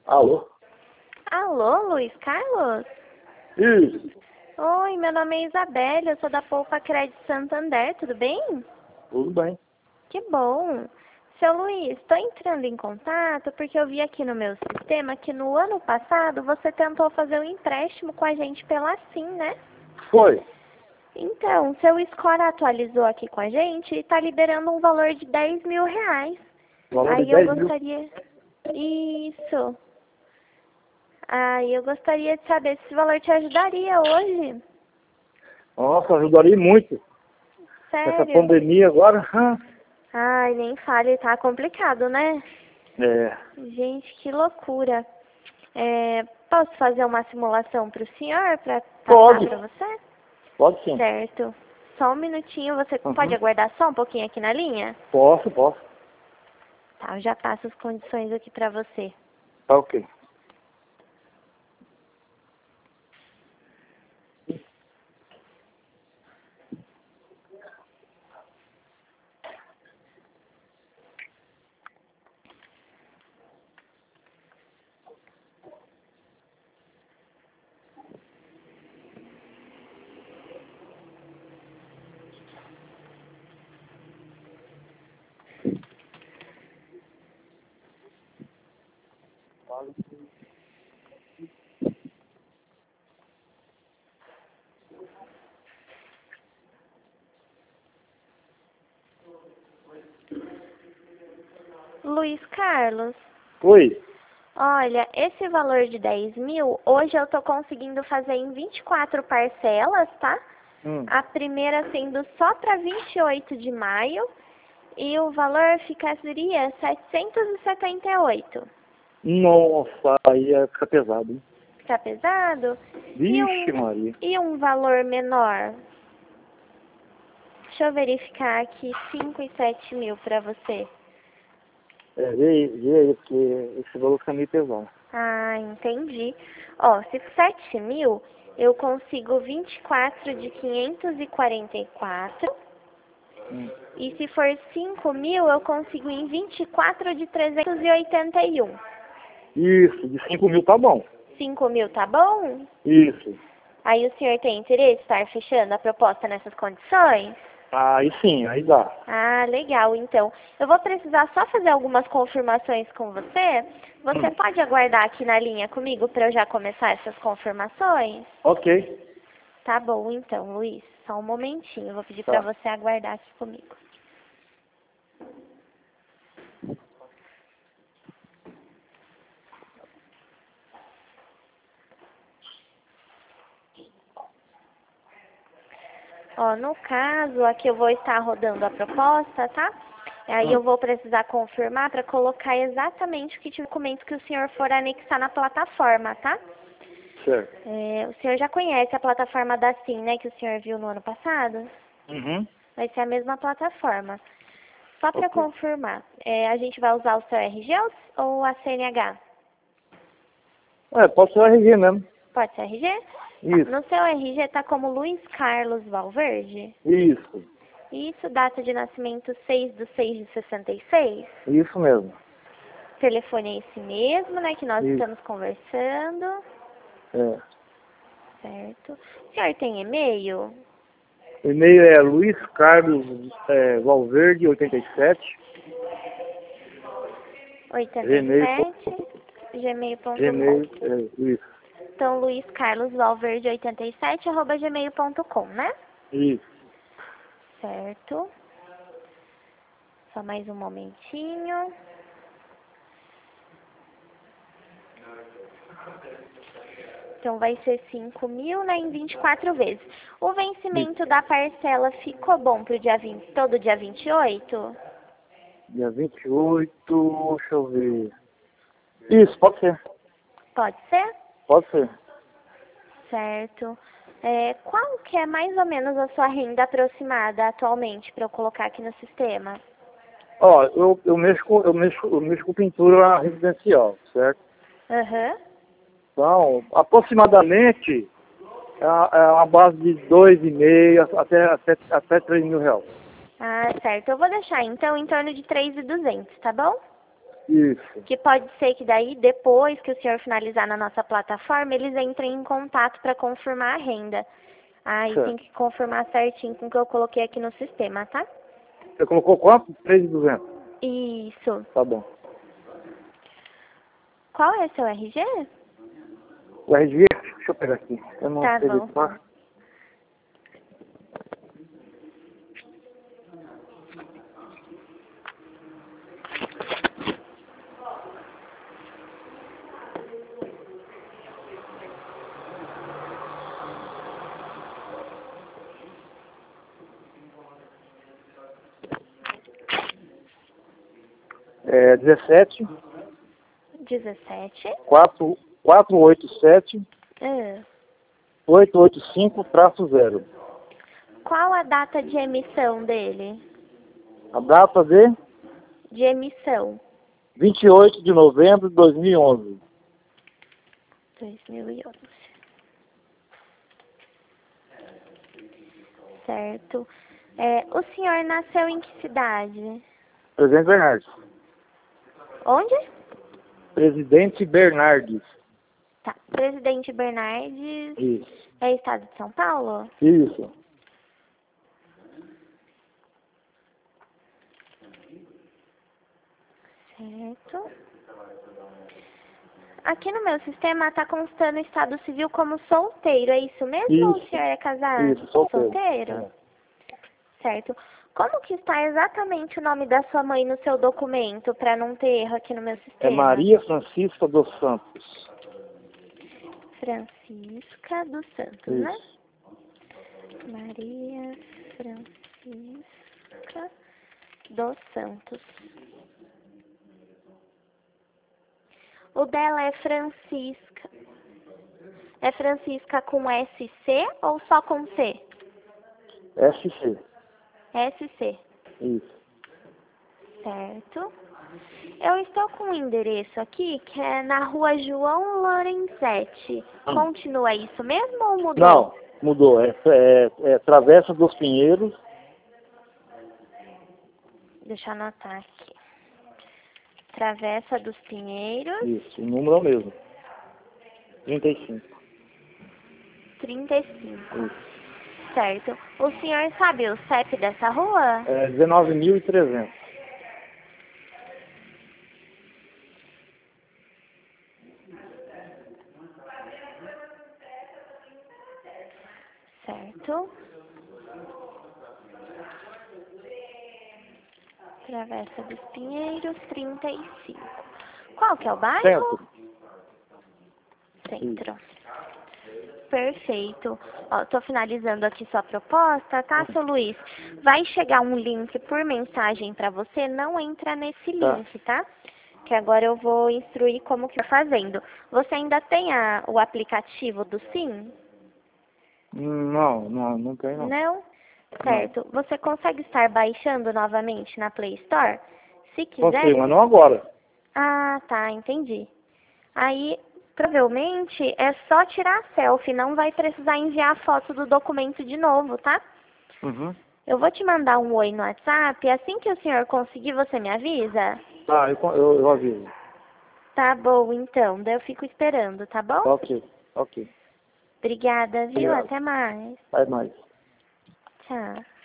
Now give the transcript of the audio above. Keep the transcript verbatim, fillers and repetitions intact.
Alô? Alô, Luiz Carlos? Isso. Oi, meu nome é Isabela, eu sou da Poupa Crédito Santander, tudo bem? Tudo bem. Que bom. Seu Luiz, estou entrando em contato porque eu vi aqui no meu sistema que no ano passado você tentou fazer um empréstimo com a gente pela Sim, né? Foi. Então, seu score atualizou aqui com a gente e está liberando um valor de dez mil reais. Valor de Aí eu dez mil. gostaria... Isso. Aí eu gostaria de saber se esse valor te ajudaria hoje. Nossa, ajudaria muito. Essa Sério? pandemia agora. Ai, nem fale, tá complicado, né? É. Gente, que loucura. É, posso fazer uma simulação para o senhor, para passar Pode. para você? Pode sim. Certo. Só um minutinho, você Uhum. pode aguardar só um pouquinho aqui na linha? Posso, posso. Tá, eu já passo as condições aqui para você. Tá ok. Luiz Carlos, Oi. olha, esse valor de dez mil, hoje eu tô conseguindo fazer em vinte e quatro parcelas, tá? Hum. A primeira sendo só para vinte e oito de maio e o valor ficaria setecentos e setenta e oito. Nossa, aí é fica pesado, hein? Tá pesado? E Vixe, um, Maria. e um valor menor? Deixa eu verificar aqui, cinco e sete mil para você. É, vê aí, vê aí, porque esse valor fica meio pesado. Ah, entendi. Ó, se for sete mil, eu consigo vinte e quatro de quinhentos e quarenta e quatro. Hum. E se for cinco mil, eu consigo em vinte e quatro de trezentos e oitenta e um. Isso, de cinco mil tá bom. cinco mil tá bom? Isso. Aí o senhor tem interesse em estar fechando a proposta nessas condições? Aí sim, aí dá. Ah, legal. Então, eu vou precisar só fazer algumas confirmações com você. Você Hum. pode aguardar aqui na linha comigo para eu já começar essas confirmações? Ok. Tá bom, então, Luiz. Só um momentinho. Eu vou pedir para Tá. você aguardar aqui comigo. Ó, no caso, aqui eu vou estar rodando a proposta, tá? Aí eu Hum. vou precisar confirmar para colocar exatamente o que de documento que o senhor for anexar na plataforma, tá? Certo. É, o senhor já conhece a plataforma da Sim, né, que o senhor viu no ano passado? Uhum. Vai ser a mesma plataforma. Só para Ok. confirmar, é, a gente vai usar o seu R G ou a C N H? É, pode ser o R G mesmo. Pode ser R G? Tá. Isso. No seu R G tá como Luiz Carlos Valverde? Isso. Isso, data de nascimento seis de seis de sessenta e seis? Isso mesmo. Telefone é esse mesmo, né, que nós Isso. estamos conversando. É. Certo. O senhor tem e-mail? O e-mail é Luiz Carlos é, Valverde oitenta e sete oitenta e Gmail. sete, gmail ponto Gmail, com. é, isso. Então, Luiz Carlos Valverde oitenta e sete, arroba gmail ponto com, né? Isso. Certo. Só mais um momentinho. Então, vai ser cinco mil, né, em vinte e quatro vezes. O vencimento da parcela ficou bom pro dia vinte, todo dia vinte e oito? Dia vinte e oito, deixa eu ver. Isso, pode ser. Pode ser? Pode ser. Certo. É, qual que é mais ou menos a sua renda aproximada atualmente para eu colocar aqui no sistema? Ó, eu, eu, mexo com, eu, mexo, eu mexo com pintura residencial, certo? Aham. Então, aproximadamente, é uma, é uma base de dois e meio até, até, até três mil reais. Ah, certo. Eu vou deixar então em torno de três mil e duzentos, tá bom? Isso. Que pode ser que daí, depois que o senhor finalizar na nossa plataforma, eles entrem em contato para confirmar a renda. Aí Certo. tem que confirmar certinho com o que eu coloquei aqui no sistema, tá? Você colocou quanto? três mil e duzentos. Isso. Tá bom. Qual é seu R G? O R G, deixa eu pegar aqui. Eu não Tá sei bom. falar. É dezessete, dezessete. quatro, quatro oito sete, Ah. oito oito cinco, traço zero. Qual a data de emissão dele? A data de De emissão. vinte e oito de novembro de dois mil e onze. dois mil e onze. Certo. É, o senhor nasceu em que cidade? Presidente Bernardes. Onde? Presidente Bernardes. Tá. Presidente Bernardes. Isso. É estado de São Paulo? Isso. Certo. Aqui no meu sistema está constando o estado civil como solteiro, é isso mesmo? Isso. Ou o senhor é casado? Isso, solteiro. Solteiro? É. Certo. Como que está exatamente o nome da sua mãe no seu documento, para não ter erro aqui no meu sistema? É Maria Francisca dos Santos. Francisca dos Santos, Isso. né? Maria Francisca dos Santos. O dela é Francisca. É Francisca com S C ou só com C? S C. S C. Isso. Certo. Eu estou com um endereço aqui que é na rua João Lorenzetti. Hum. Continua isso mesmo ou mudou? Não, mudou. É, é, é Travessa dos Pinheiros. Deixa eu anotar aqui. Travessa dos Pinheiros. Isso, o número é o mesmo. trinta e cinco. trinta e cinco. Isso. Certo. O senhor sabe o C E P dessa rua? É dezenove mil e trezentos. Certo. Travessa dos Pinheiros, trinta e cinco. Qual que é o bairro? Centro. Centro. Perfeito. Ó, tô finalizando aqui sua proposta, tá, seu Luiz? Vai chegar um link por mensagem para você, não entra nesse Tá. link, tá? Que agora eu vou instruir como que tá fazendo. Você ainda tem a, o aplicativo do Sim? Não, não, não tem não. Não? Certo. Você consegue estar baixando novamente na Play Store? Se quiser... Consigo, mas não agora. Ah, tá, entendi. Aí, provavelmente, é só tirar a selfie, não vai precisar enviar a foto do documento de novo, tá? Uhum. Eu vou te mandar um oi no WhatsApp, assim que o senhor conseguir, você me avisa? Tá, eu, eu, eu aviso. Tá bom, então, daí eu fico esperando, tá bom? Ok, ok. Obrigada, viu? Obrigado. Até mais. Até mais. Tchau.